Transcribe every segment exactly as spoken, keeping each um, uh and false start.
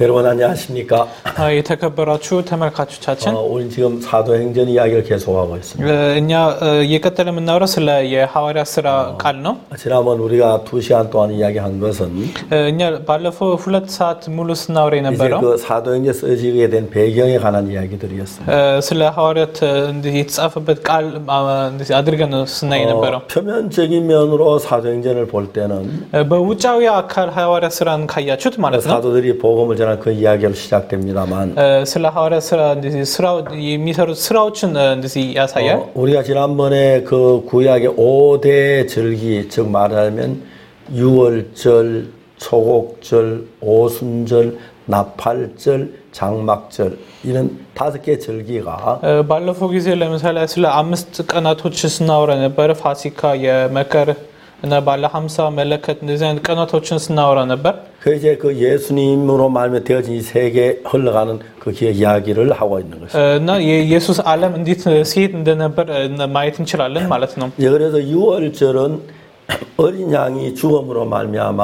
여러분 안녕하십니까? የተከበራችሁ ተመልካቾቻችን 우리 지금 사도행전 이야기를 계속하고 있습니다. እኛ እየቀጠለ የምናወራው ስለ የሐዋርያት ሥራ ቃል ነው። 지난번 우리가 두 시간 동안 이야기한 것은 እኛ ባለፈው ሁለት ሰዓት ሙሉ ስናወራ የነበረው 이제 그 사도행전 써지게 된 배경에 관한 이야기들이었습니다. ስለ ሐዋርያት እንዲህ የተጻፈበት ቃል እንዲህ አድርገን ነው ስናይ የነበረው። 표면적인 면으로 사도행전을 볼 때는 በውጫዊ አካል ሐዋርያት ሥራን ካያችሁት ማለት ነው. 사도들이 복음을 전한 그 이야기로 시작됩니다만 ስለ ሐዋርያት ሥራ እንዲህ ስራው የሚሰሩት ስራዎችን እንዲህ ያሳያል. 우리가 지난번에 그 구약의 오 대 절기 즉 말하면 유월절, 초곡절, 오순절, 나팔절, 장막절 이런 다섯 개 절기가 ባለፈው ጊዜ ለምሳሌ ስለ አምስት ቀናቶች ስናወራ ነበር። ፋሲካ፣ የመከር እና ባለ ሃምሳ መለከት እንደዚህ አይነት ቀናቶችን ስናወራ ነበር. 그 이제 그 예수님으로 말하면 되어진 이 세계 흘러가는 그 이야기를 하고 있는 것이죠. እና የኢየሱስ ዓለም እንዴት ሲሄድ እንደነበር ማየት እንችላለን ማለት ነው. 그래서 유월절은 어린 양이 죽음으로 말미암아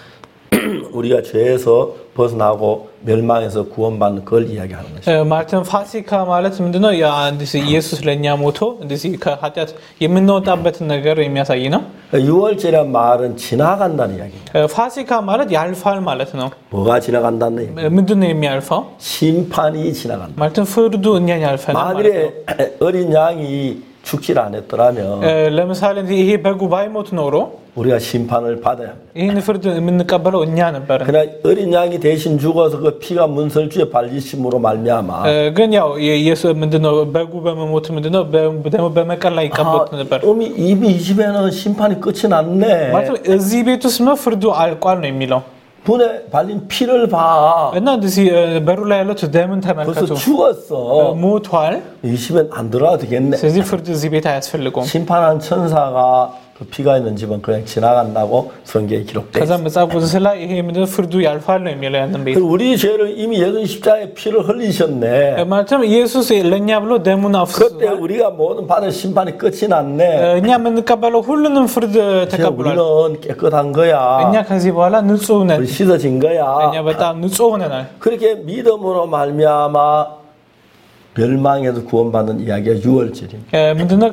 우리가 죄에서 벗어나고 멸망에서 구원받는 걸 이야기하는 것이죠. ማለትም ፋሲካ ማለት ምንድነው? ያ ኢየሱስ ለኛ ሞቶ እንደዚህ ከኃጢአት የምንወጣበትን ነገር የሚያሳይ ነው. 유월절이란 말은 지나간다는 이야기입니다. ፋሲካ ማለት ያልፋል ማለት ነው. 뭐가 지나간다는 얘기예요? ምንድነው የሚያልፈው? 심판이 지나간다. ማለትም ፍርዱ እኛን ያልፈናል ማለት 만일에 ነው. 어린 양이 죽질 않았더라면 ለምሳሌ ይሄ በጉ ባይሞት ኖሮ 우리가 심판을 받아야 합니다. ይህን ፍርድ የምንቀበለው እኛ ነበርን. 그러나 어린 양이 대신 죽어서 그 피가 문설주에 발리심으로 말미암아 ግን ያው ኢየሱስ ምንድነው በጉ በመሞት ምንድነው ደግሞ በመቀል ላይ ይቀበሉት ነበር. 이미 이미 이 집에는 심판이 끝이 났네. ማለት እዚህ ቤት ውስጥ ነው ፍርዱ አልቋል ነው የሚለው. 분에 발린 피를 봐. እና እንደዚህ በሩ ላይ ያለው ደምን ተመልከቱ. 벌써 죽었어. ሞቷል. 이 집엔 안 들어와도 되겠네. ስለዚህ ፍርድ እዚህ ቤት አያስፈልገውም. 심판한 천사가 그 피가 있는 집은 그냥 지나간다고 성경에 기록돼. ከዛ መጽሐፍ ቅዱስ ላይ ይሄ ምንድነው ፍርዱ ያልፋል ነው የሚለው ያንን ቤት. 우리 죄를 이미 예수 십자가에 피를 흘리셨네. ማለትም ኢየሱስ ለኛ ብሎ ደሙን አፍስሷል. 그때 우리가 모든 받은 심판이 끝이 났네. እኛ የምንቀበለው ሁሉንም ፍርድ ተቀብሏል. 우리는 깨끗한 거야. እኛ ከዚህ በኋላ ንጹህ ነን. 씻어진 거야. እኛ በጣም ንጹህ ሆነናል. 그렇게 믿음으로 말미암아 멸망에서 구원받는 이야기가 유월절입니다. ምንድነው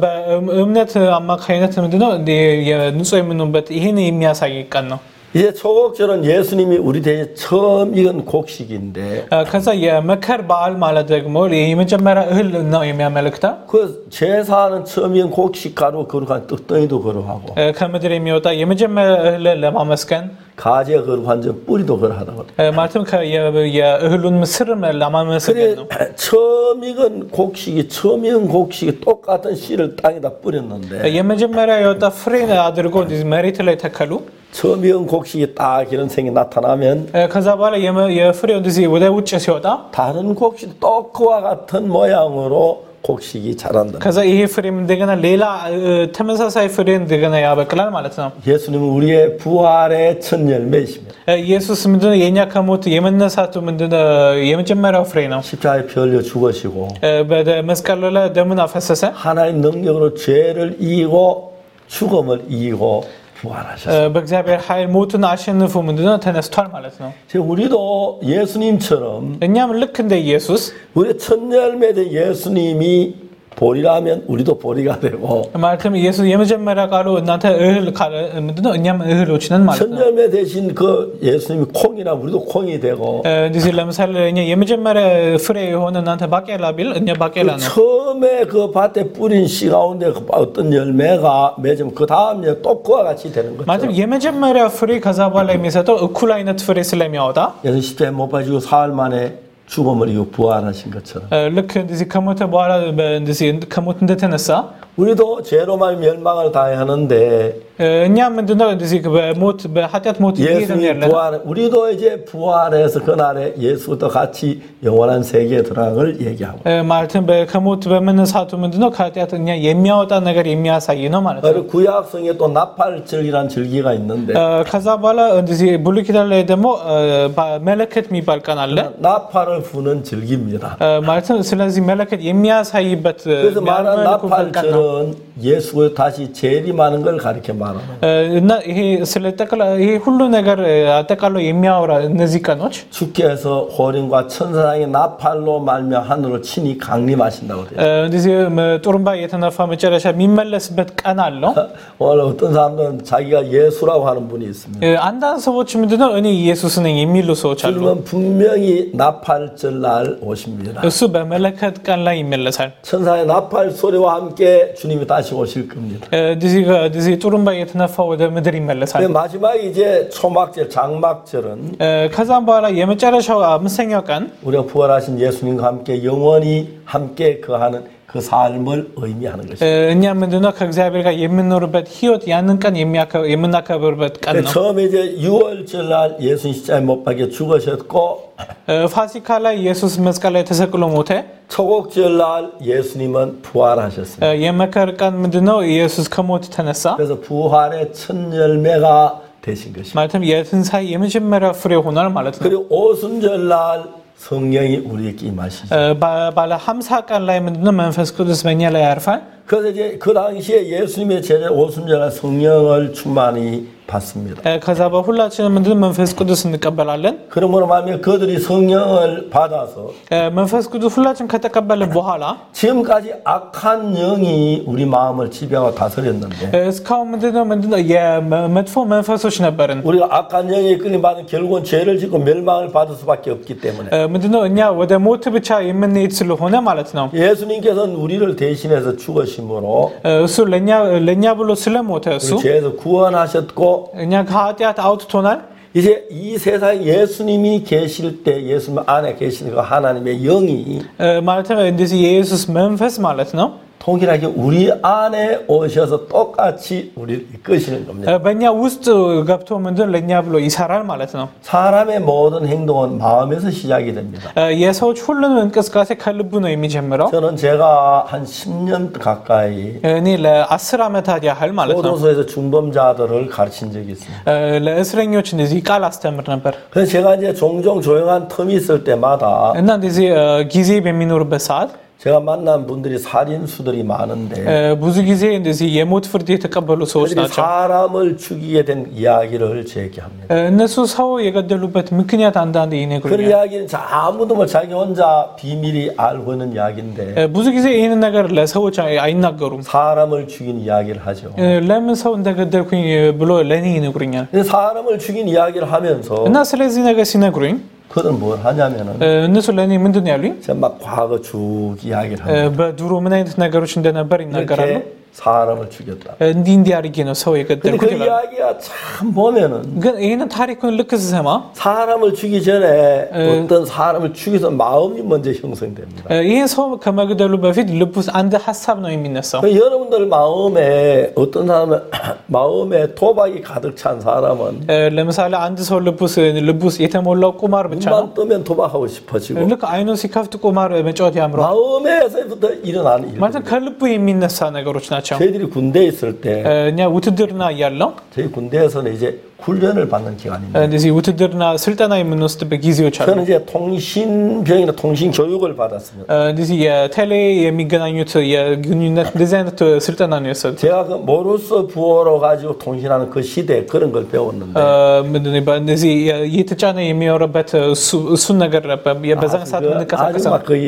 በእምነት አማካይነት ምንድነው ንጹህ የምንሆንበት ይሄን የሚያሳይ ቀን ነው. 이제 초곡절은 예수님이 우리 대신 처음 익은 곡식인데 ከዛ የመከር በዓል ማለት ደግሞ የመጀመሪያ እህል ነው የሚያመለክተው. 그 제사는 처음 익은 곡식 가루 거룩한 떡덩이도 거룩하고 ከምድር የሚወጣ የመጀመሪያ እህል ለማመስገን 가지 거룩한 점 뿌리도 거룩하다고. ማለትም የእህሉን ምስር ለማመስገን ነው. 처음 익은 곡식이 처음 익은 곡식이 똑같은 씨를 땅에다 뿌렸는데 የመጀመሪያ የወጣ ፍሬ አድርጎ መሬት ላይ ተከሉ. 처음 익은 곡식이 딱 이런 생이 나타나면 ከዛ በኋላ የፍሬው እንደዚህ ወደ ውጭ ሲወጣ 다른 곡식 또 그와 같은 모양으로 곡식이 자란다. ከዛ ይሄ ፍሬም እንደገና ሌላ ተመሳሳይ ፍሬ እንደገና ያበቅላል ማለት ነው. 예수님은 우리의 부활의 첫 열매이십니다. ኢየሱስ ምንድነው የኛ ከሞት የመነሳቱ ምንድነው የመጀመሪያው ፍሬ ነው. 십자가에 피 흘려 죽으시고 በመስቀል ላይ ደሙን አፈሰሰ. 하나님 능력으로 죄를 이기고 죽음을 이기고 በእግዚአብሔር ኃይል ሞትን አሸንፎ ምንድነው ተነስቷል ማለት ነው. 우리도 예수님처럼 እኛም ልክ እንደ ኢየሱስ 우리 첫 열매 된 예수님이 보리라면 우리도 보리가 되고 ማለትም ኢየሱስ የመጀመሪያ ቃሉ እናንተ እህል ካለ ምንድነው እኛም እህሎች ነን ማለት ነው. 첫 열매 대신 그 예수님이 콩이라 우리도 콩이 되고 እንደዚህ ለምሳሌ እኛ የመጀመሪያ ፍሬ የሆነ እናንተ ባቄላ ቢል እኛ ባቄላ ነው. 처음에 그 밭에 뿌린 씨 가운데 어떤 열매가 맺으면 그 다음에 또 그와 같이 되는 거죠. ማለትም የመጀመሪያ ፍሬ ከዛ በኋላ የሚሰጠው እኩል አይነት ፍሬ ስለሚያወጣ 예수 십자가에 못 박히고 사흘 만에 죽음을 이기고 부활하신 것처럼 ልክ እንደዚህ ከሞተ በኋላ እንደዚህ ከሞት እንደተነሳ 우리도 죄로 말 멸망을 당해야 하는데 እኛ ምንድነው እንደዚህ በሞት በኃጢአት ሞት 예수님이 부활 우리도 이제 부활해서 그날에 예수도 같이 영원한 세계에 들어간 걸 얘기하고 ማለትም ከሞት በመነሳቱ ምንድነው ከኃጢአት እኛ የሚያወጣ ነገር የሚያሳይ ነው ማለት ነው. 구약성에 또 나팔절이라는 절기가 있는데 ከዛ በኋላ እንደዚህ ብሉይ ኪዳን ላይ ደግሞ መለከት የሚባል ቀን አለ. 나팔을 부는 절기입니다. ማለትም ስለዚህ መለከት የሚያሳይበት 그래서 말한 나팔절은 예수가 다시 재림하는 걸 가리켜 말 말하는 እ፣ እና ይሄ ስለ ጠቅላ ይሄ ሁሉ ነገር እ፣ አጠቃሎ የሚያወራ እነዚህ ቀኖች 주께서 호령과 천사장의 나팔로 말며 하늘을 친히 강림하신다고 돼요. እ፣ እንደዚህ ም- ጥሩምባ የተነፋ መጨረሻ የሚመለስበት ቀን አለው። 오늘 어떤 사람들은 자기가 예수라고 하는 분이 있습니다. እ፣ አንዳንድ ሰዎች ምንድነው እኔ ኢየሱስ ነኝ የሚሉ ሰዎች አሉ። 주님은 분명히 나팔절 날 오십니다. እሱ በመለከት ቀን ላይ ይመለሳል። 천사의 나팔 소리와 함께 주님이 다시 오실 겁니다. እ፣ እንደዚህ ጋ- እንደዚህ ጥሩምባ የተነፋ ወደ ምድር ይመለሳል። 근데 마지막에 이제 초막절, 장막절은 እ፣ ከዛም በኋላ የመጨረሻው አምስተኛው ቀን 우리가 부활하신 예수님과 함께 영원히 함께 거하는 그 삶을 의미하는 እ፣ 것입니다. እኛ ምንድነው ከእግዚአብሔር ጋር የምንኖርበት ህይወት ያንን ቀን የሚያከ- የምናከብርበት ቀን ነው። 처음에 이제 유월절 날 예수님 십자가에 못 박혀 죽으셨고 እ፣ ፋሲካ ላይ ኢየሱስ መስቀል ላይ ተሰቅሎ ሞተ። 초곡절 날 예수님은 እ፣ 부활하셨습니다. የመከር ቀን ምንድነው ኢየሱስ ከሞት ተነሳ። 그래서 부활의 첫 열매가 되신 것입니다. ማለትም የትንሣኤ የመጀመሪያ ፍሬ ሆኗል ማለት ነው። 그리고 오순절 날 성령이 우리에게 임하시죠. እ፣ ባ- ባለ ሀምሳ ቀን ላይ ምንድነው መንፈስ ቅዱስ በእኛ ላይ ያርፋል። 그래서 이제 그 당시에 예수님의 제자 오순절 날 성령을 충만히 받습니다. እ፣ ከዛ በሁላችንም ምንድነው መንፈስ ቅዱስ እንቀበላለን። 그러므로 말하면 그들이 성령을 받아서 እ፣ መንፈስ ቅዱስ ሁላችን ከተቀበልን በኋላ 지금까지 악한 영이 우리 마음을 지배하고 다스렸는데 እ፣ እስካሁን ምንድነው ምንድነው የመጥፎ መንፈሶች ነበርን። 우리가 악한 영에 끌림받은 결국은 죄를 짓고 멸망을 받을 수밖에 없기 때문에 እ፣ ምንድነው እኛ ወደ ሞት ብቻ የምንሄድ ስለሆነ ማለት ነው። 예수님께서는 우리를 대신해서 죽으심으로 እ፣ እሱ ለኛ ለኛ ብሎ ስለሞተ እሱ 우리 죄에서 구원하셨고 እኛ ከኃጢአት አውጥቶናል። 이제 이 세상에 예수님이 계실 때 예수님 안에 계시는 그 하나님의 영이 እ፣ ማለትም እንደዚህ የኢየሱስ መንፈስ ማለት ነው 동일하게 우리 안에 오셔서 똑같이 우리를 이끄시는 እ፣ 겁니다. በእኛ ውስጥ ገብቶ ምንድን ለእኛ ብሎ ይሰራል ማለት ነው። 사람의 모든 행동은 마음에서 시작이 됩니다. እ፣ የሰዎች ሁሉንም እንቅስቃሴ ከልቡ ነው የሚጀምረው። 저는 제가 한 십 년 가까이 እኔ ለአስር ዓመታት ያህል ማለት ነው 교도소에서 중범자들을 가르친 적이 있습니다. እ፣ ለእስረኞች እንደዚህ ቃል 아ስተምር ነበር 그래서 제가 이제 종종 조용한 틈이 있을 때마다 እና እንደዚህ እ፣ ጊዜ በሚኖርበት ሰዓት 제가 만난 분들이 살인수들이 많은데 እ፣ ብዙ ጊዜ እንደዚህ የሞት ፍርድ የተቀበሉ ሰዎች 그들이 ናቸው። 사람을 죽이게 된 이야기를 제게 합니다. እ፣ እነሱ ሰው የገደሉበት ምክንያት አንዳንድ 그 ይነግሩኛል። 이야기는 자- 아무도 뭐 자기 혼자 비밀이 알고 있는 이야기인데 እ፣ ብዙ ጊዜ ይህንን ነገር ለሰዎች አይ- አይናገሩም። 사람을 죽인 이야기를 하죠. እ፣ ለምን ሰው እንደገደልኩኝ ብሎ ለእኔ ይነግሩኛል። 근데 사람을 죽인 이야기를 하면서 እና ስለዚህ ነገር ሲነግሩኝ 그들은 뭘 하냐면은 እ፣ እነሱ ለእኔ ምንድን ነው ያሉኝ? 제가 막 과거 쭉 이야기를 እ፣ 합니다. በድሮ ምን አይነት ነገሮች እንደነበር ይናገራሉ። 이렇게 사람을 죽였다. እ፣ እንዲህ እንዲህ አድርጌ ነው ሰው 근데 የገደልኩት 그 ይላሉ። 이야기가 참 보면은 ግን ይህንን ታሪኩን ልክ ስሰማ 사람을 죽이기 전에 어떤 사람을 죽여서 마음이 먼저 형성됩니다. እ፣ ይህን ሰው ከመግደሉ በፊት ልብ ውስጥ አንድ ሀሳብ ነው የሚነሳው። 그 여러분들 마음에 어떤 사람은 마음에 도박이 가득 찬 사람은 እ፣ ለምሳሌ አንድ ሰው ልብ ውስጥ ልብ ውስጥ የተሞላው ቁማር ብቻ ነው። 눈만 뜨면 도박하고 싶어지고 ልክ አይኑ ሲከፍት ቁማር መጫወት ያምረዋል። 마음에서부터 일어나는 일. ማለት ከልቡ የሚነሳ ነገሮች ናቸው። 저희들이 군대에 있을 때 እ፣ እኛ ውትድርና እያለው 저희 군대에서는 이제 훈련을 받는 기간입니다. እንደዚህ ውትድርና ስልጠና የምንወስድበት ጊዜዎች አሉ። 저는 이제 통신병이나 통신 교육을 받았습니다. እ፣ እንደዚህ የቴሌ የሚገናኙት የግንኙነት እንደዚህ አይነት ስልጠና ነው የወሰዱት። 제가 그 모루스 부호로 가지고 통신하는 그 시대 그런 걸 배웠는데 እ፣ ምንድን ነው የሚባለው? እንደዚህ የ- እየተጫነ የሚያወራበት እሱ- እሱን ነገር ነበር በዛን ሰዓት 그 아주 የምንቀሳቀሰው። 막 거의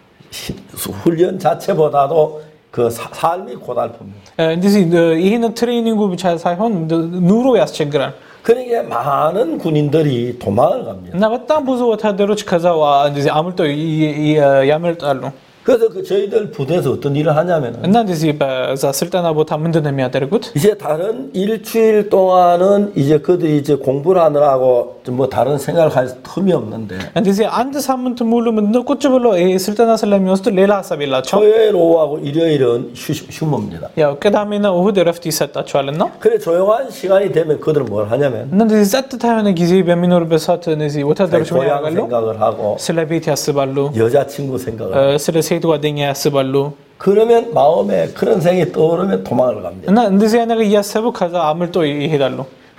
시- 훈련 자체보다도 그 사- 삶이 고달픕니다. እ፣ እንደዚህ እ፣ ይህንን ትሬኒንጉ ብቻ ሳይሆን ኑሮ ያስቸግራል 그러니까 많은 군인들이 도망을 갑니다. እና በጣም ብዙ ወታደሮች ከዛ ዋ- እንደዚህ አምልጠው ይ- ይ- ያመልጣሉ። 그래서 그 저희들 부대에서 어떤 일을 하냐면은 እና እንደዚህ በዛ ስልጠና ቦታ ምንድን ነው የሚያደርጉት? 이제 다른 일주일 동안은 이제 그들이 이제 공부를 하느라고 뭐 다른 생각을 할 틈이 없는데 እንደዚህ አንድ ሳምንት ሙሉ ምንድነው ቁጭ ብሎ ይሄ ስልጠና ስለሚወስዱ ሌላ ሀሳብ የላቸው። 토요일 오후하고 일요일은 휴, 휴무입니다. ያው ቅዳሜና እሁድ እረፍት ይሰጣቸዋልና 그래 조용한 시간이 되면 그들은 뭘 하냐면 እና እንደዚህ ጸጥታ የሆነ ጊዜ በሚኖርበት ሰዓት እነዚህ ወታደሮች ምን 고향 ያደርጋሉ? 생각을 하고 ስለ ቤት ያስባሉ፣ 여자친구 생각을 እ፣ 하고 ስለ ሴት ጓደኛ ያስባሉ። 그러면 마음에 그런 생각이 떠오르면 도망을 갑니다. እና እንደዚህ አይነት ነገር እያሰቡ ከዛ አምልጦ ይሄዳሉ።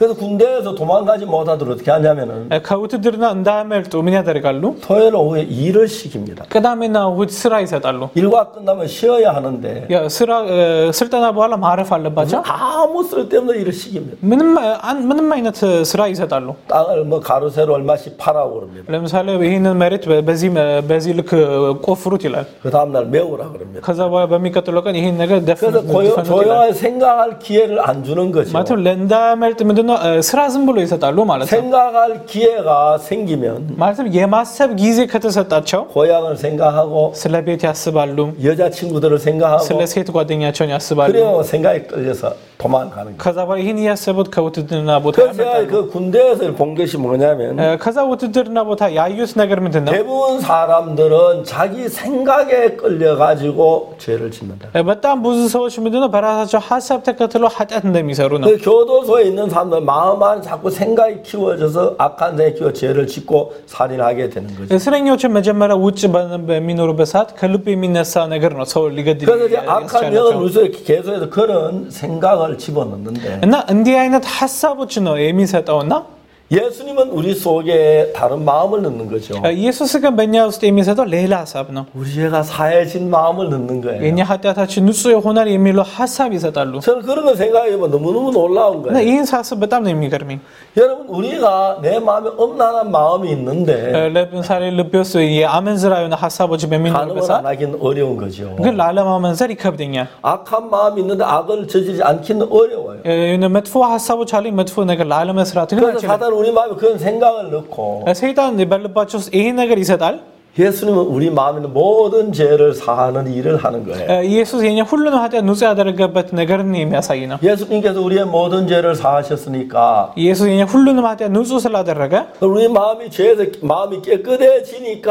그래서 군대에서 도망가지 못하도록 어떻게 하냐면은 ከውትድርና እንዳያመልጡ ምን ያደርጋሉ? 토요일 오후에 일을 시킵니다. ቅዳሜና እሁድ ስራ ይሰጣሉ። 일과 끝나면 쉬어야 하는데 ያ ስራ ስልጠና በኋላ ማረፍ አለባቸው። 아무 쓸데없는 일을 시킵니다. ምንም ምንም አይነት ስራ ይሰጣሉ። 땅을 뭐 가로세로 얼마씩 파라고 그럽니다. ለምሳሌ ይሄንን መሬት በዚህ በዚህ ልክ ቆፍሩት ይላል። 그 다음 날 메우라 그럽니다. ከዛ በኋላ በሚቀጥለው ቀን ይሄን ነገር ደፍ 그래서 조용하게 생각할 기회를 안 주는 거죠. ማለት ለእንዳያመልጥ ምንድነው ስራ ዝም ብሎ ይሰጣሉ ማለት ነው። 생각할 기회가 생기면 ማለትም የማሰብ ጊዜ ከተሰጣቸው 고향을 생각하고 ስለ ቤት ያስባሉ፣ 여자친구들을 생각하고 ስለ ሴት ጓደኛቸውን ያስባሉ። 그래요 생각이 끌려서 도망가는 거예요. ከዛ በኋላ ይሄን ያሰቡት ከውትድርና ቦታ 그래서 그 군대에서 본 것이 뭐냐면 ከዛ ውትድርና ቦታ ያዩት ነገር ምንድነው? 대부분 사람들은 자기 생각에 끌려 가지고 죄를 짓는다. በጣም ብዙ ሰዎች ምንድነው በራሳቸው ሐሳብ ተከትሎ ኃጢአት እንደሚሰሩ ነው። 그 교도소에 있는 사람들 마음 안에 자꾸 생각이 키워져서 악한 생각이 키워 죄를 짓고 살인하게 되는 거죠. እስረኞችን መጀመሪያ ውጭ በሚኖሩበት ሰዓት ከልብ የሚነሳ ነገር ነው ሰው ሊገድል 그래서 이제 악한 영을 우리에게 계속해서 그런 생각을 집어넣는데 እና እንዲህ አይነት ሐሳቦች ነው የሚሰጠውና 예수님은 우리 속에 다른 마음을 넣는 거죠. ኢየሱስ ግን በእኛ ውስጥ የሚሰጠው ሌላ ሐሳብ ነው። 우리 죄가 사해진 마음을 넣는 거예요. የኛ ኃጢአታችን ንጹህ ይሆናል የሚለው ሐሳብ ይሰጣሉ። 저는 그런 거 생각해보면 너무너무 놀라운 እና 거예요. ይህን ሳስብ በጣም ነው የሚገርመኝ። 여러분 우리가 내 마음에 엄란한 마음이 있는데 ለምሳሌ ልቤ ውስጥ የአመንዝራ የሆነ ሐሳቦች በሚኖሩበት 가늠을 ሰዓት 안 하기는 어려운 거죠. ግን ላለማመንዘር ይከብደኛል። 악한 마음이 있는데 악을 저지르지 않기는 어려워요. የሆነ መጥፎ ሐሳቦች አለኝ መጥፎ ነገር ላለመስራት ግን 그래서 አልችልም። 사단 우리 마음에 그런 생각을 넣고 ሰይጣን በልባቸው ውስጥ ይሄን ነገር ይሰጣል። 예수님은 우리 마음에 있는 모든 죄를 사하는 일을 하는 거예요. ኢየሱስ የኛ ሁሉንም ኃጢአት ንጹህ ያደረገበት ነገርን የሚያሳይ ነው። 예수님께서 우리의 모든 죄를 사하셨으니까 ኢየሱስ የኛ ሁሉንም ኃጢአት ንጹህ ስላደረገ 우리 마음이 죄에서 마음이 깨끗해지니까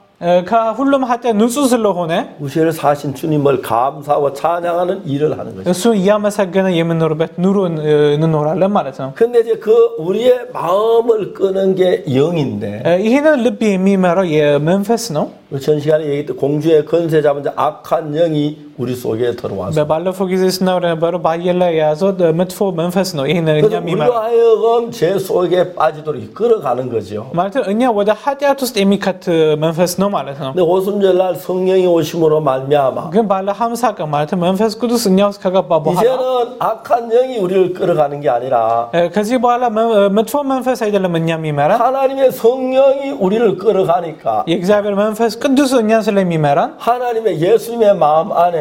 ከሁሉም ኃጢአት ንጹህ ስለሆነ 우리 죄를 사신 주님을 감사하고 찬양하는 일을 하는 거죠. እሱ እያመሰገነ የምንኖርበት ኑሮ እንኖራለን ማለት ነው። 근데 이제 그 우리의 마음을 끄는 게 영인데 ይሄንን ልብ የሚመራው የመንፈስ ነው። 전 시간에 얘기했던 공주의 건세 잡은 자 악한 영이 우리 속에 들어와서 ባለፈው ጊዜ ስናወራ የነበረው በአየር ላይ የያዘው መጥፎ መንፈስ ነው። ይሄን እኛ 그래서 የሚመራ 우리가 하여금 죄 속에 빠지도록 이끌어가는 거죠. ማለት እኛ ወደ ኃጢአት ውስጥ የሚከት መንፈስ ነው ማለት ነው። 근데 오순절날 성령이 오심으로 말미암아 ግን ባለ ሃምሳ ቀን ማለት መንፈስ ቅዱስ እኛ ውስጥ ከገባ በኋላ 이제는 악한 영이 우리를 끌어가는 게 아니라 ከዚህ በኋላ መጥፎ መንፈስ አይደለም እኛ የሚመራ 하나님의 성령이 우리를 끌어가니까 የእግዚአብሔር መንፈስ ቅዱስ እኛን ስለሚመራን 하나님의 예수님의 마음 안에는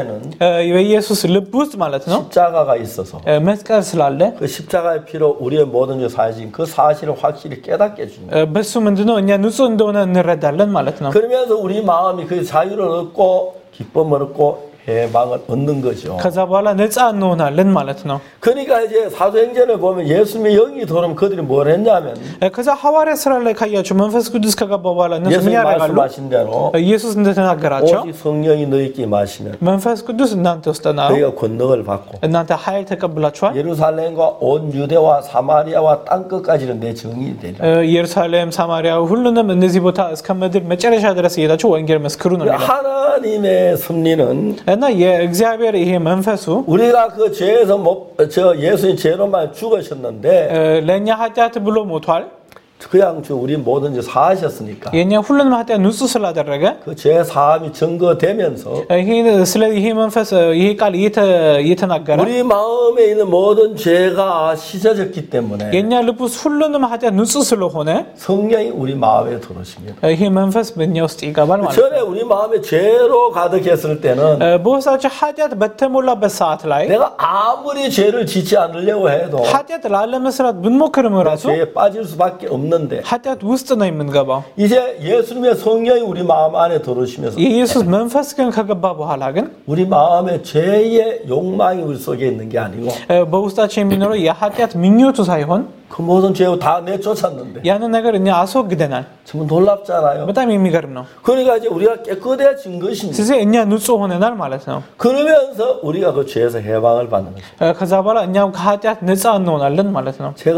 በኢየሱስ ልብ ውስጥ ማለት ነው 십자가가 있어서 መስቀል ስላለ 그 십자가의 피로 우리의 모든 죄 사해진 그 사실을 확실히 깨닫게 해주는 거예요. በሱ ምንድነው እኛ ንጹህ እንደሆነ እንረዳለን ማለት ነው። 그러면서 우리 마음이 그 자유를 얻고 기쁨을 얻고 해방을 얻는 거죠. ከዛ በኋላ ነፃ እንሆናለን ማለት ነው። 그러니까 이제 사도행전을 보면 예수님의 영이 들어오면 그들이 뭘 했냐면 ከዛ ሐዋርያ ስራ ላይ ካያችሁ መንፈስ ቅዱስ ከገባ በኋላ እነሱ ምን 예수님 ያደርጋሉ? 말씀하신 대로 ኢየሱስ እንደተናገራቸው 오직 성령이 너희께 임하시면 መንፈስ ቅዱስ እናንተ ውስጥ ነው 너희가 권능을 받고 እናንተ ኃይል ተቀብላችኋል 예루살렘과 온 유대와 사마리아와 땅 끝까지는 내 증인이 되리라. ኢየሩሳሌም ሳማሪያ ሁሉንም እነዚህ ቦታ እስከ ምድር መጨረሻ ድረስ እየሄዳችሁ ወንጌል መስክሩ ነው የሚለው። 하나님의 섭리는 እና የእግዚአብሔር ይሄ መንፈሱ 우리가 그 죄에서 못, 저 예수님 죄로만 죽으셨는데 ለእኛ ኃጢአት ብሎ ሞቷል። 그냥 저 우리 모든 죄 사하셨으니까 የኛ ሁሉንም ኃጢአት ንጹህ ስላደረገ 그 죄 사함이 증거되면서 ይሄ ስለ ይሄ መንፈስ ይሄ ቃል እየተናገረ 우리 ማ음에 있는 모든 죄가 씻어졌기 때문에 የኛ ልብ ውስጥ ሁሉንም ኃጢአት ንጹህ ስለሆነ 성령이 우리 마음에 들어오십니다. ይሄ መንፈስ በእኛ ውስጥ ይገባል ማለት ነው። 전에 우리 마음에 죄로 가득했을 때는 በውስጣችን ኃጢአት በተሞላበት ሰዓት ላይ 내가 아무리 죄를 짓지 않으려고 해도 ኃጢአት ላለመስራት ብንሞክርም ራሱ 죄에 빠질 수밖에 없는데 ኃጢአት ውስጥ ነው የምንገባው። 이제 예수님의 성령이 우리 마음 안에 들어오시면서 የኢየሱስ መንፈስ ግን ከገባ በኋላ ግን 우리 마음에 죄의 욕망이 우리 속에 있는 게 아니고 በውስጣችን የሚኖረው የኃጢአት ምኞቱ ሳይሆን 그 모든 죄を다 내쫓았는데 ያንን ነገር እኛ አስወግደናል። 정말 놀랍잖아요. በጣም የሚገርም ነው። 그러니까 이제 우리가 깨끗해진 것입니다. ስለዚህ እኛ ንጹህ ሆነናል ማለት ነው። 그러면서 우리가 그 죄에서 해방을 받는 거죠. ከዛ በኋላ እኛም ከኃጢአት ነፃ እንሆናለን ማለት ነው። 제가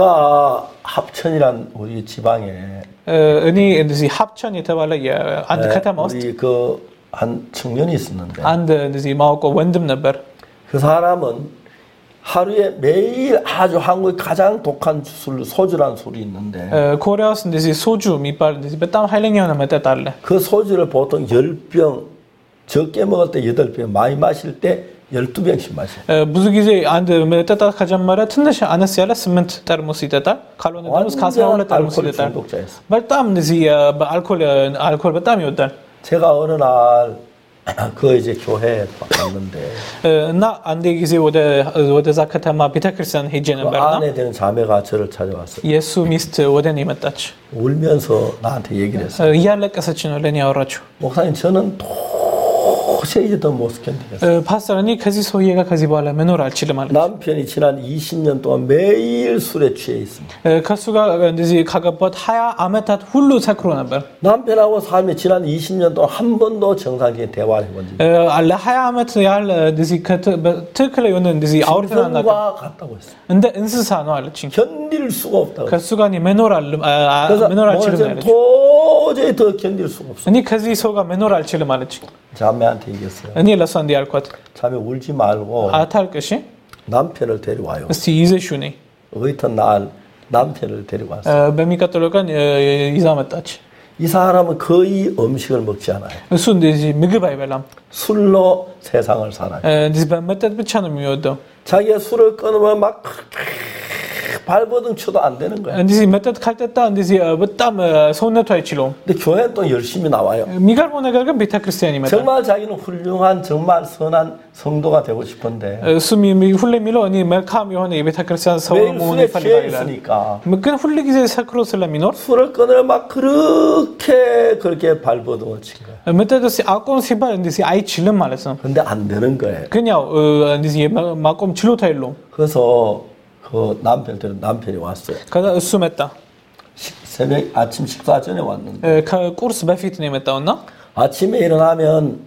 합천이란 우리 지방에 እኔ እንደዚህ 합천 የተባለ የአንድ ከተማ ውስጥ 우리 그 한 청년이 있었는데 አንድ እንደዚህ ማውቀው ወንድም ነበር። 그 사람은 하루에 매일 아주 한국의 가장 독한 술, 소주라는 술이 있는데 እ ኮሪያ ውስጥ እንደዚህ ሶጁ የሚባል እንደዚህ በጣም ኃይለኛ የሆነ መጠጥ አለ። 그 소주를 보통 열 병 적게 먹을 때 여덟 병 많이 마실 때 열두 병씩 마셔요. እ ብዙ ጊዜ አንድ መጠጣት ከጀመረ ትንሽ አነስ ያለ ስምንት ጠርሙስ ይጠጣል። ካልሆነ ደግሞ እስከ አስራ ሁለት ጠርሙስ 알코올 ይጠጣል። 중독자였어요. በጣም እንደዚህ እ በአልኮል አልኮል በጣም ይወዳል። 제가 어느 날 그 이제 교회에 갔는데 እ እና አንዴ ጊዜ ወደ ወደዛ ከተማ ቤተክርስቲያን ሄጄ 그 ነበርና 아내 되는 자매가 저를 찾아왔어요. የሱ ሚስት ወደ እኔ መጣች። 울면서 나한테 얘기를 했어요. እ እያለቀሰች ነው ለኔ ያወራችው። 목사님 저는 도저히 더 못 견디겠어요. እ ፓስተር እኔ ከዚህ ሰውዬ ጋር ከዚህ በኋላ መኖር አልችልም አለች። 남편이 지난 이십 년 동안 매일 술에 취해 있습니다. እ ከሱ ጋር እንደዚህ ካገባት ሀያ አመታት ሁሉ ሰክሮ ነበር። 남편하고 삶이 지난 이십 년 동안 한 번도 정상적인 대화를 해본 적이 እ ለሀያ አመት ያህል እንደዚህ ትክክል የሆነ እንደዚህ አውርተን አናውቅም። 없어요. 같다고 했어요. እንደ እንስሳ ነው አለችኝ። 견딜 수가 없다고. ከሱ ጋር እኔ መኖር አል አ- 그래서 መኖር አልችልም 뭐 አለች። 도저히 더 견딜 수가 없어요. እኔ ከዚህ ሰው ጋር መኖር አልችልም አለች። 자매한테 얘기했어요. እኔ ለሷ እንዲህ አልኳት፣ 자매 울지 말고 አታልቅሽ፣ 남편을 데려와요. እስቲ ይዘሽው ነይ። 어이튼 날 남편을 데리고 እ 왔어요. በሚቀጥለው ቀን እ ይዛ መጣች። 이 사람은 거의 음식을 먹지 않아요. እሱ እንደዚህ ምግብ አይበላም። 술로 세상을 살아요. እ እንደዚህ በመጠጥ ብቻ ነው የሚወደው። 자기가 술을 끊으면 막 발버둥 쳐도 안 되는 거예요. እንደዚህ መጠጥ ካልጠጣ እንደዚህ እ በጣም እ ሰውነቱ አይችለውም። 근데 교회는 또 열심히 나와요. የሚገርመው ነገር ግን ቤተክርስቲያን ይመጣል። 정말 자기는 훌륭한 정말 선한 성도가 되고 싶은데 እሱ ሁሌ የሚለው እኔ መልካም የሆነ የቤተክርስቲያን ሰው 매일 መሆን 술에 ይፈልጋል 취해 ይላል። 있으니까 ግን ሁል ጊዜ ሰክሮ ስለሚኖር 술을 끊으면 막 그렇게 그렇게 발버둥을 친 거예요. መጠጥ አቆም ሲባል እንደዚህ አይችልም ማለት ነው። 근데 안 되는 거예요. ግን ያው እ እንደዚህ የማ- ማቆም ችሎታ የለውም። 그래서 그 남편들은 남편이 왔어요. ከዛ እሱ መጣ። 식- 새벽 아침 식사 전에 왔는데 እ ከቁርስ በፊት ነው የመጣውና 아침에 일어나면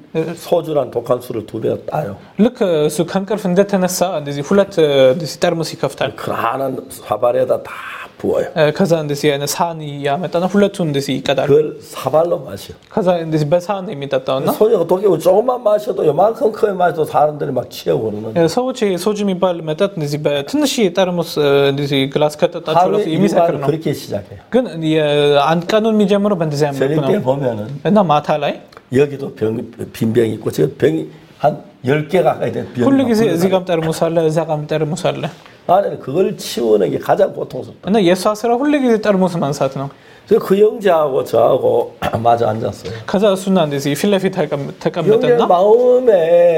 소주란 독한 술을 두 배 따요. ልክ እሱ ከእንቅልፍ እንደተነሳ እንደዚህ ሁለት እ እንደዚህ ጠርሙስ ይከፍታል። 그러한 사발에다 다 부어요. እ ከዛ እንደዚህ አይነት ሳህን ያመጣና ሁለቱን እንደዚህ ይቀዳል። 그걸 사발로 마셔. ከዛ እንደዚህ በሳህን ነው የሚጠጣውና 소주가 독이 조금만 마셔도 요만큼 크게 마셔도 사람들이 막 취하고 그러는. እ ሰዎች ይሄ ሶጁ የሚባል መጠጥ እንደዚህ በትንሽ ጠርሙስ እ እንደዚህ ግላስ ከጠጣቸው 하루에 ራሱ የሚሰክር 일과를 ነው። 그렇게 시작해요. ግን የአንድ ቀኑን የሚጀምረው በእንደዚህ አይነት መልኩ 저녁 때 ነው 보면은 እና ማታ ላይ 여기도 병, 빈 병이 있고 저 병이 한 열 개 가까이 된 병이 ሁሉ 막 ጊዜ 불러나요. እዚህ ጋርም ጠርሙስ አለ፣ እዛ ጋርም ጠርሙስ አለ 나는 그걸 치우는 게 가장 고통스럽다. እና የእሷ ስራ ሁሉ ጊዜ ጠርሙስ ማንሳት ነው። 그래서 그 형제하고 저하고 마주 앉았어요. ከዛ እሱና እንደዚህ ፊት ለፊት ተቀም- 형제 ተቀመጠና 마음에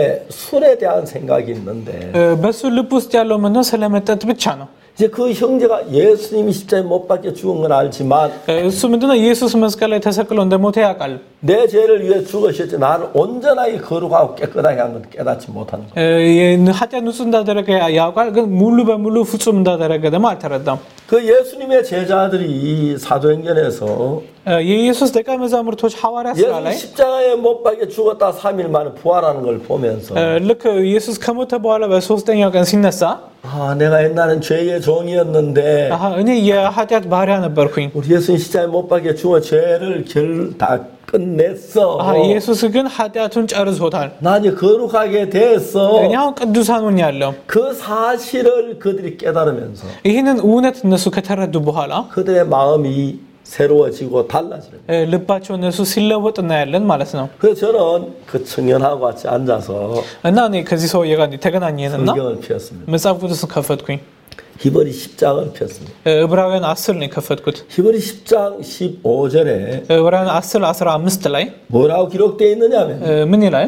술에 대한 생각이 있는데 እ በሱ ልብ ውስጥ ያለው ምነው ስለ መጠጥ ብቻ ነው። 이제 그 형제가 예수님이 십자가에 못 박혀 죽은 건 알지만 እ እሱ ምንድነው ኢየሱስ መስቀል ላይ ተሰቅሎ እንደሞተ ያውቃል። 내 죄를 위해 죽으셨지 나를 온전하게 거룩하고 깨끗하게 한 건 깨닫지 못하는 거예요. እ ይህን ኃጢአት ንጹህ እንዳደረገ ያውቃል፣ ግን ሙሉ በሙሉ ፍጹም እንዳደረገ ደግሞ አልተረዳም። 그 예수님의 제자들이 사도행전에서 እ የኢየሱስ ደቀ መዛሙርቶች ሐዋርያ ስራ 예수 ላይ 십자가에 못 박혀 죽었다 삼 일 만에 부활하는 걸 보면서 እ ልክ ኢየሱስ ከሞተ በኋላ በሶስተኛው ቀን ሲነሳ 아 내가 옛날엔 죄의 종이었는데 አሃ እኔ የኃጢአት ባሪያ ነበርኩኝ። 우리 예수님 십자가에 못 박혀 죽어 죄를 결다 끝냈어. አሃ ኢየሱስ ግን ኃጢአቱን ጨርሶታል። 나 이제 거룩하게 됐어. እኔ አሁን ቅዱሳን ሆኛለሁ። 그 사실을 그들이 깨달으면서 ይህንን እውነት እነሱ ከተረዱ በኋላ 그들의 마음이 새로워지고 달라지는 거예요. እ ልባቸው እነሱ ሲለወጥ እናያለን ማለት ነው። 그래서 저는 그 청년하고 같이 앉아서 እና እኔ ከዚህ ሰውዬ ጋር ተገናኘንና 성경을 폈습니다. መጽሐፍ ቅዱስን ከፈትኩኝ። 히브리 십 장을 폈습니다. እ ዕብራውያን አስር ነው የከፈትኩት። 히브리 십 장 십오 절에 ዕብራውያን አስር አስራ አምስት ላይ 뭐라고 기록되어 있느냐면 እ ምን ይላል?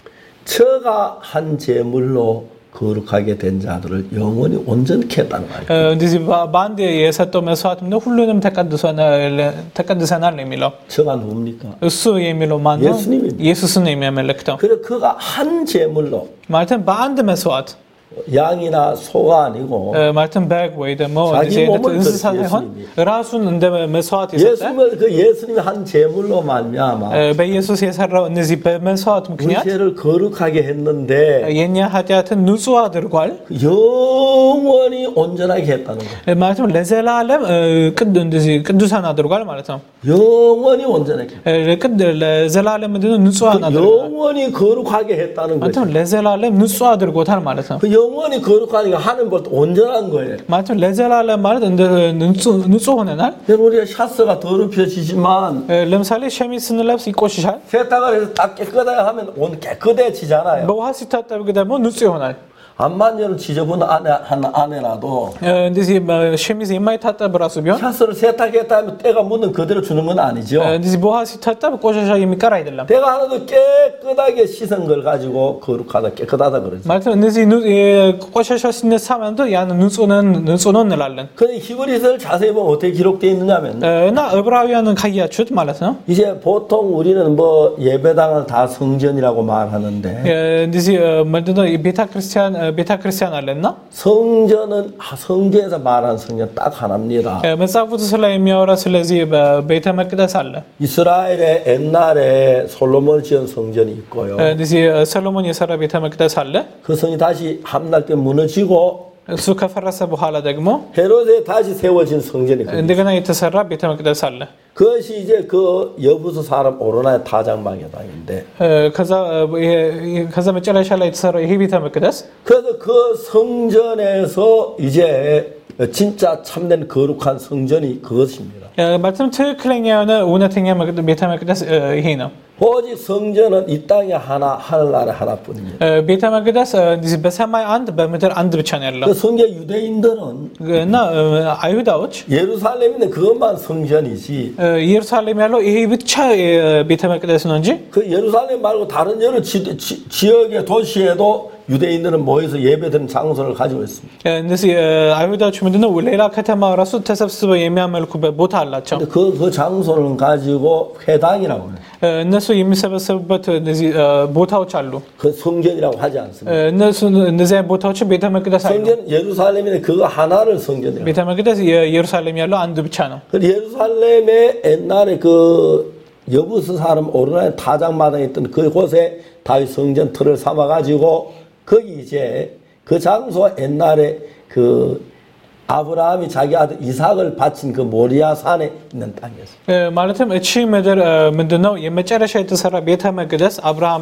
처가 한 제물로 거룩하게 된 자들을 영원히 온전케 했다는 말이에요. እ እንደዚህ በ- በአንድ የሰጠው መስዋዕት ነው ሁሉንም ተቀድሰናል ተቀድሰናል ነው የሚለው። 처가 누굽니까? እሱ የሚለው ማን ነው? 예수님입니다. ኢየሱስን ነው የሚያመለክተው። 그래서 그가 한 제물로 ማለትም በአንድ መስዋዕት 양이나 소가 아니고 እ ማለትም በግ ወይ ደግሞ 자기 እንደዚህ አይነት 몸을 እንስሳ 드렸어요, ሳይሆን 예수님이. ራሱን እንደ መስዋዕት የሰጠ 예수님을 그 예수님이 한 제물로 말미암아 እ በኢየሱስ የሰራው እነዚህ በመስዋዕት 우리 ምክንያት 죄를 거룩하게 했는데 የኛ ኃጢአትን ንጹህ አድርጓል። 영원히 온전하게 했다는 거예요. እ ማለትም ለዘላለም እ ቅድ እንደዚህ ቅዱሳን አድርጓል ማለት ነው። 영원히 온전하게 እ ቅድ ለዘላለም ምንድነው ንጹሃን አድርጓል። 영원히 거룩하게 했다는 거죠. ማለትም ለዘላለም ንጹህ አድርጎታል ማለት ነው። 그 영원히 거룩하니까 하나님 볼 때 온전한 거예요. 마침 레젤라ለ ማለት እንደ ንጹህ ንጹህ ሆነናል 우리가 샤스가 더럽혀지지만 ለምሳሌ ሸሚዝ ስንለብስ ይቆሽሻል 세탁을 해서 딱 깨끗하게 하면 옷 깨끗해지잖아요. በውሃ ሲታጠብ ደግሞ ንጹህ ይሆናል 안만여는 지저분 아내 한 아내라도 እንደዚህ ሸሚዝ የማይታጠብ ራሱ ቢሆን 샤스를 세탁했다 하면 때가 묻는 그대로 주는 건 아니죠. እንደዚህ በውሃ ሲታጠብ ቆሻሻ የሚቀር አይደለም 때가 하나도 깨끗하게 씻은 걸 가지고 거룩하다 깨끗하다 그러죠. ማለት እንደዚህ ቆሻሻ ሲነሳ ማለት ያንን ንጹህ ነን ንጹህ ነው እንላለን. 근데 히브리서를 자세히 보면 어떻게 기록되어 있느냐면 እና ዕብራውያንን ካያችሁት ማለት ነው. 이제 보통 우리는 뭐 예배당을 다 성전이라고 말하는데 እንደዚህ ምንድነው ቤተክርስቲያን ቤተክርስቲያን አለና 성전은 성경에서 말하는 성전 딱 하나입니다. መጽሐፍ ቅዱስ ላይ የሚያወራ ስለዚህ በቤተ መቅደስ አለ. 이스라엘의 옛날에 솔로몬 지은 성전이 있고요. እንደዚህ ሰሎሞን የሰራ ቤተ መቅደስ አለ. 그 성이 다시 함날 때 무너지고 እሱ ከፈረሰ በኋላ ደግሞ 헤롯에 다시 세워진 성전이 있거든요. እንደገና የተሰራ ቤተ መቅደስ አለ. 그것이 이제 그 여부수 사람 오로나의 타작마게당인데 ከዛ ከዛ መጨረሻ ላይ የተሰራ ይሄ ቤተ መቅደስ 그래서 그 성전에서 이제 진짜 참된 거룩한 성전이 그것입니다. 말씀 ትክክለኛ የሆነ እውነተኛ ቤተ መቅደስ ይሄ ነው. 오직 성전은 이 땅에 하나 하늘나라에 하나뿐입니다. ቤተ መቅደስ እንደዚህ በሰማይ አንድ በምድር አንድ ብቻ ነው ያለው. 그 성경 유대인들은 እና አይሁዳዎች 예루살렘인데 그것만 성전이지. ኢየሩሳሌም ያለው ይሄ ብቻ ቤተ መቅደስ ነው እንጂ 그 예루살렘 말고 다른 여러 지, 지, 지역의 도시에도 유대인들은 모여서 예배드리는 장소를 가지고 있습니다. እንደዚህ አይሁዳዎች ምንድነው ሌላ ከተማ ራሱ ተሰብስበው የሚያመልኩበት ቦታ አላቸው. 그 그 장소를 가지고 회당이라고 해요. እነሱ የሚሰበሰቡበት እንደዚህ ቦታዎች አሉ. 그 성전이라고 하지 않습니다. እነሱ እንደዚህ ቦታዎች ቤተ መቅደስ አይደለም. 성전 예루살렘에 그거 하나를 성전이라고. ቤተ መቅደስ የኢየሩሳሌም ያለው አንድ ብቻ ነው. 그 예루살렘에 옛날에 그 여부스 사람 오르나의 타작마당에 있던 그곳에 다윗 성전 틀을 삼아 가지고 거기 이제 그 장소 옛날에 그 아브라함이 자기 아들 이삭을 바친 그 모리아 산에 있는 땅이었어요. ማለትም እቺ ምድር ምንድነው የመጨረሻ የተሰራ ቤተ መቅደስ አብርሃም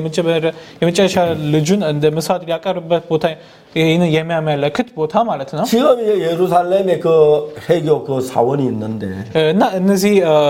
የመጨረሻ ልጁን እንደ መስዋዕት ሊያቀርብበት ቦታ ይሄንን የሚያመለክት ቦታ ማለት ነው. 지금 이제 예루살렘에 그 해교 그 사원이 있는데 እና እነዚህ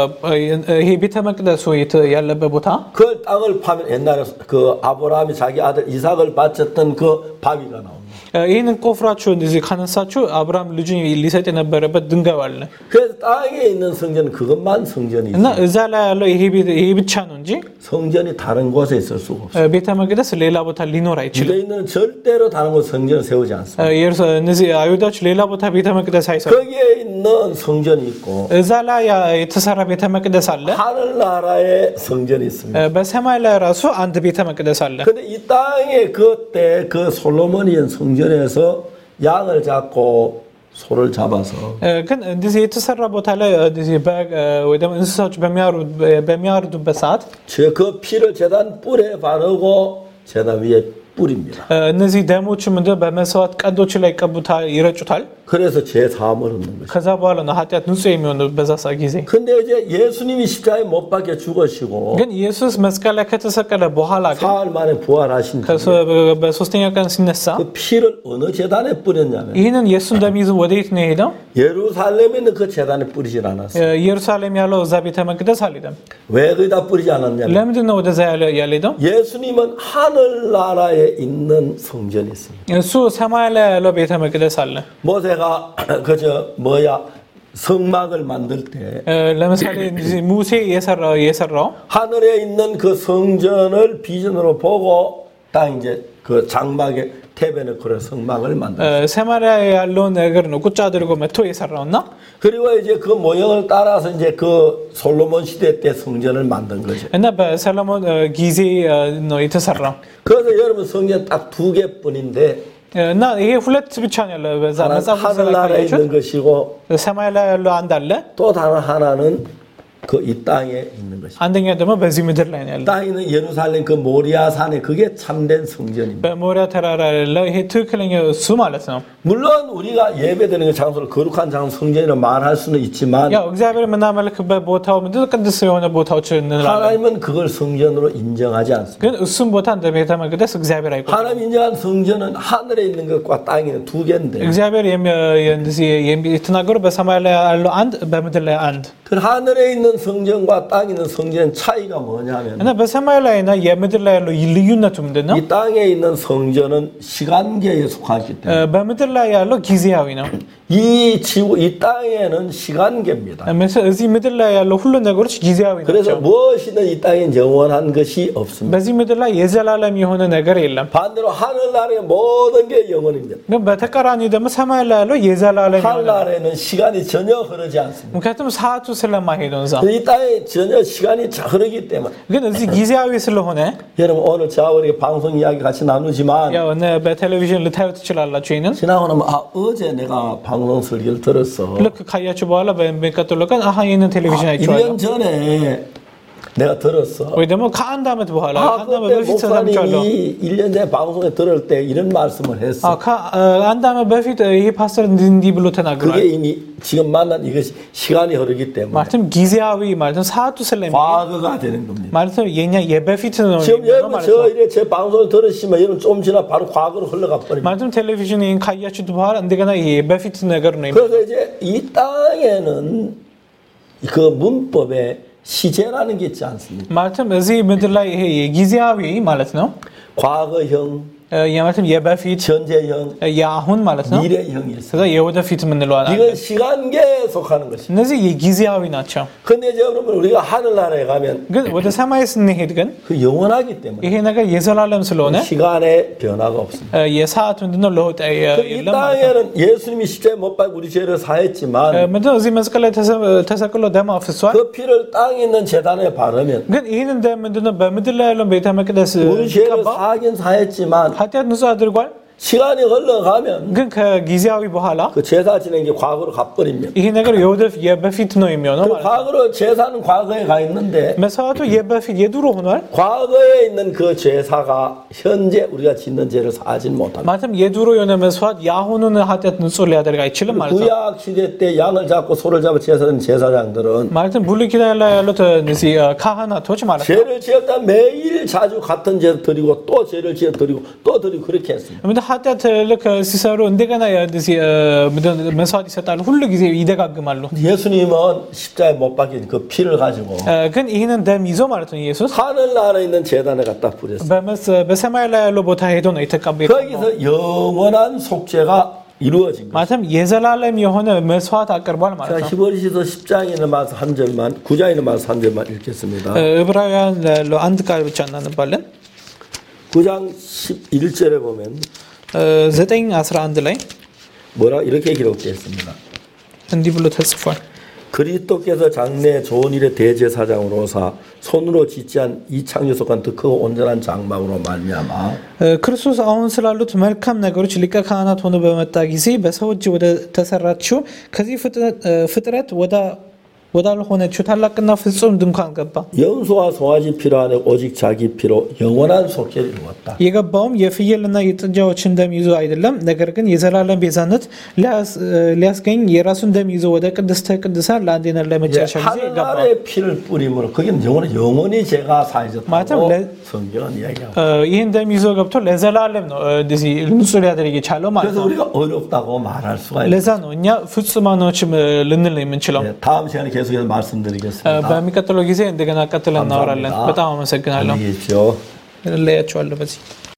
ይሄ ቤተ መቅደሱ ያለበት ቦታ 그 땅을 파면 옛날에 그 아브라함이 자기 아들 이삭을 바쳤던 그 바위가 나옵니다. ይሄንን ቆፍራችሁ እንደዚህ ካነሳችሁ አብርሃም ልጁን ሊሰጥ የነበረበት ድንጋይ አለ. 그래서 땅에 있는 성전은 그것만 성전이지. እና እዛ ላይ ያለው ይሄ ይሄ ብቻ ነው እንጂ 성전이 다른 곳에 있을 수가 없어요. ቤተ መቅደስ ሌላ ቦታ ሊኖር አይችልም. 유대인들은 절대로 다른 곳 성전을 세우지 않습니다. እነዚህ አይሁዳዎች ሌላ ቦታ ቤተ መቅደስ አይሰሩም. 거기에 있는 성전이 있고 እዛ ላይ የተሰራ ቤተ መቅደስ አለ. 하늘나라의 성전이 있습니다. በሰማይ ላይ ራሱ አንድ ቤተ መቅደስ አለ. 근데 이 땅에 그때 그 솔로몬이의 성전에서 양을 잡고 소를 잡아서 ግን እንደዚህ የተሰራ ቦታ ላይ እንደዚህ ወይ ደግሞ እንስሳዎች በሚያርዱበት ሰዓት 그 피를 제단 뿔에 바르고 제단 위에 뿌립니다. እነዚህ ደሞች ምንድነው በመስዋዕት ቀንዶች ላይ ቀቡታ ይረጩታል. 그래서 제 사함을 얻는 거죠. ከዛ በኋላ ነው ኃጢአት ንጹህ የሚሆነው በዛ ጊዜ. 근데 이제 예수님이 십자가에 못 박혀 죽으시고 ግን ኢየሱስ መስቀል ላይ ከተሰቀለ በኋላ ግን 사흘 만에 부활하신 뒤에 በሶስተኛ ቀን ሲነሳ 그 피를 어느 제단에 뿌렸냐면 ይሄንን ኢየሱስን ደም ይዞ ወዴት ነው የሄደው? 예루살렘에 있는 그 제단에 뿌리질 않았어요. ኢየሩሳሌም ያለው እዛ ቤተ መቅደስ አልሄደም. 왜 거기다 뿌리지 않았냐면 ለምንድን ነው ወደዛ ያልሄደው? 예수님은 하늘나라에 있는 성전이 있습니다. እሱ ሰማይ ላይ ያለው ቤተ መቅደስ አለ. 모세가 그저 뭐야 성막을 만들 때 ለምሳሌ ሙሴ የሰራው የሰራው 하늘에 있는 그 성전을 비전으로 보고 딱 이제 그 장막에 태베네콜의 성막을 만들었어요. ሰማይ ላይ ያለውን ነገር ነው ቁጭ አድርጎ መጥቶ የሰራውና 그리고 이제 그 모형을 따라서 이제 그 솔로몬 시대 때 성전을 만든 거죠. እና በሰሎሞን ጊዜ ነው የተሰራው. 그래서 여러분 성전 딱 두 개뿐인데 እና ይሄ ሁለት ብቻ ነው ያለው በዛ መጽሐፍ 하늘나라에 있는 것이고 ሰማይ ላይ ያለው አንድ አለ. 또 다른 하나는 그 이 땅에 있는 것입니다. አንደኛ ደግሞ በዚህ ምድር ላይ ነው ያለው 땅에 있는 예루살렘 그 모리아 산에 그게 참된 성전입니다. በሞሪያ ተራራ ያለው ይሄ ትክክለኛው እሱ ማለት ነው 물론 우리가 예배드리는 그 장소를 거룩한 장소 성전이라고 말할 수는 있지만 ያው እግዚአብሔር የምናመልክበት ቦታው ምንድን ነው ቅዱስ የሆነ ቦታዎች እንላለን 하나님은 그걸 성전으로 인정하지 않습니다. ግን እሱም ቦታ እንደ ቤተ መቅደስ እግዚአብሔር አይቆጥርም 하나님 인정한 성전은 하늘에 있는 것과 땅에 있는 두 개인데 እግዚአብሔር እንደዚህ የተናገረው በሰማይ ላይ ያለው አንድ በምድር ላይ አንድ 그 하늘에 있는 성전과 땅에 있는 성전의 차이가 뭐냐면 እና በሰማይ ላይና የምድር ላይ ያለው ልዩነቱ ምንድነው? 이 땅에 있는 성전은 시간계에 속하기 때문에 በምድር ላይ ያለው ጊዜያዊ ነው. 이 지구 이 땅에는 시간계입니다. እዚህ ምድር ላይ ያለው ሁሉ ነገሮች ጊዜያዊ ናቸው. 그래서 무엇이든 이 땅에 영원한 것이 없습니다. በዚህ ምድር ላይ የዘላለም የሆነ ነገር የለም. 반대로 하늘나라의 모든 게 영원입니다. ግን በተቃራኒ ደግሞ ሰማይ ላይ ያለው የዘላለም የሆነ 하늘나라에는 시간이 전혀 흐르지 않습니다. ምክንያቱም ሰዓቱ ስለማይሄድ ነው. 이 땅에 전혀 시간이 흐르기 때문에 ግን እዚህ ጊዜያዊ ስለሆነ 여러분 오늘 저와 이렇게 방송 이야기 같이 나누지만 ያው በቴሌቪዥን ልታዩ ትችላላችሁ. ይሄንን 지나고 나면 아 어제 내가 방송 설교를 들었어. ልክ ካያችሁ በኋላ በሚቀጥለው ቀን አሃ ይሄንን ቴሌቪዥን አይቼዋለሁ. 일 년 전에 내가 들었어. ወይ ደግሞ ከአንድ ዓመት በኋላ 아, አንድ ዓመት በፊት ሰምቻለሁ. 일 년 전에 방송에 들을 때 이런 말씀을 했어. 아, አንድ ዓመት በፊት ይሄ ፓስተር እንዲህ ብሎ ተናግሯል. 그게 이미 지금 만난 이것이 시간이 흐르기 때문에 ማለትም ጊዜያዊ ማለት ነው ሰዓቱ ስለሚሄድ 과거가 되는 겁니다. ማለት ነው የኛ የበፊት ነው 지금 여러분 저 이래 제 방송을 들으시면 여러분 좀 지나 바로 과거로 흘러가 버립니다. ማለትም ቴሌቪዥን ይሄን ካያችሁት በኋላ እንደገና ይሄ የበፊት ነገር ነው. 그래서 이제 이 땅에는 그 문법에 시제라는 게 있지 않습니까? ማለትም እዚህ ምድር ላይ ይሄ የጊዜያዊ ማለት ነው 과거형 የማለትም የበፊት 현재형 የአሁን ማለት ነው 미래형이 있어요. 그래서 የወደፊት የምንለው አለ. 이건 시간계에 속하는 것입니다. እነዚህ የጊዜያዊ ናቸው. 근데 이제 여러분 우리가 하늘나라에 가면 ግን ወደ ሰማይ ስንሄድ ግን 그 영원하기 때문에 ይሄ ነገር የዘላለም ስለሆነ 시간에 변화가 없습니다. የሰዓቱ ምንድነው ለውጥ 이 땅에는 예수님이 십자가에 못 박고 우리 죄를 사했지만 ምንድነው እዚህ መስቀል ላይ ተሰቅሎ ደም አፍስሷል. 그 피를 땅에 있는 제단에 바르면 ግን ይሄንን ደም ምንድነው በምድር ላይ ያለው ቤተ መቅደስ 우리 죄를 사하긴 사했지만 ኃጢአት ንጹህ አድርጓል. 시간이 흘러가면 ግን ከጊዜያዊ በኋላ 그 제사 지낸 게 과거로 가버리면 ይሄ ነገር የወደፊት የበፊት ነው የሚሆነው ማለት ነው. 과거로 제사는 과거에 가 있는데 መስዋዕቱ የበፊት የድሮ ሆኗል. 과거에 있는 그 제사가 현재 우리가 짓는 죄를 사하진 못합니다. ማለትም የድሮ የሆነ መስዋዕት የአሁኑን ኃጢአት ንጹህ ሊያደርግ አይችልም ማለት ነው. 구약 시대 때 양을 잡고 소를 잡아 제사는 제사장들은 ማለትም ብሉይ ኪዳን ላይ ያሉት እነዚህ ካህናቶች ማለት ነው. 죄를 지었다 매일 자주 같은 죄 드리고 또 죄를 지어 드리고 또 드리고 그렇게 했습니다. ኃጢአት ልክ ሲሰሩ እንደገና እንደዚህ መስዋዕት ይሰጣሉ ሁሉ ጊዜ ይደጋግማሉ. 예수님은 십자가에 못 박힌 그 피를 가지고 ግን ይሄንን ደም ይዞ ማለት ነው ኢየሱስ 하늘나라에 있는 제단에 갖다 뿌렸어요. በሰማይ ላይ ያለው ቦታ ሄዶ ነው የተቀበለው. 거기서 영원한 속죄가 이루어진 거예요. ማለትም የዘላለም የሆነ መስዋዕት አቅርቧል ማለት ነው. 히브리서 십 장에 있는 말씀 한 절만 구 장에 있는 말씀 한 절만 읽겠습니다. ዕብራውያን አንድ ቃል ብቻ እናነባለን. 구 장 십일 절에 보면 ዘጠኝ አስራ አንድ ላይ 뭐라 이렇게 기록되어 있습니다. እንዲህ ብሎ ተጽፏል. 그리스도께서 장래 좋은 일의 대제사장으로서 손으로 짓지 않은 이 창조 속한 더 크고 온전한 장막으로 말미암아 ክርስቶስ አሁን ስላሉት መልካም ነገሮች ሊቀ ካህናት ሆኖ በመጣ ጊዜ በሰው እጅ ወደ ተሰራችው ከዚህ ፍጥረት ወደ ወዳልሆነችው ታላቅና ፍጹም ድንኳን ገባ. 염소와 송아지 피로 안에 오직 자기 피로 영원한 속죄를 이루었다. የገባውም የፍየልና የጥጃዎችን ደም ይዞ አይደለም ነገር ግን የዘላለም ቤዛነት ሊያስገኝ የራሱን ደም ይዞ ወደ ቅድስተ ቅዱሳን ለአንዴና ለመጨረሻ ጊዜ ገባ. 하늘의 피를 뿌림으로 그게 영원히 영원히 제가 사해졌다고 성경은 이야기하고 ይህን ደም ይዞ ገብቶ ለዘላለም ነው እንደዚህ ንጹህ ሊያደርግ የቻለው ማለት 그래서 ነው. 우리가 어렵다고 말할 수가 있어요. ለዛ ነው እኛ ፍጹማኖች ልንል የምንችለው. 다음 시간에 계속해서 말씀드리겠습니다. በሚቀጥለው ጊዜ እንደገና ቀጥለን እናወራለን. በጣም አመሰግናለሁ። 안녕히 계십시오. ለያችኋለሁ በዚህ